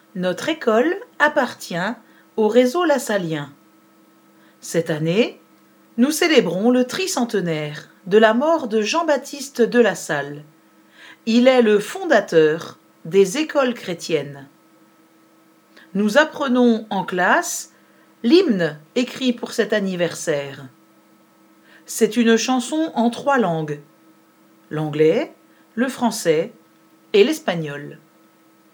Notre école appartient au réseau lassalien. Cette année, nous célébrons le tricentenaire de la mort de Jean-Baptiste de La Salle. Il est le fondateur des écoles chrétiennes. Nous apprenons en classe l'hymne écrit pour cet anniversaire. C'est une chanson en 3 langues, l'anglais, le français et l'espagnol.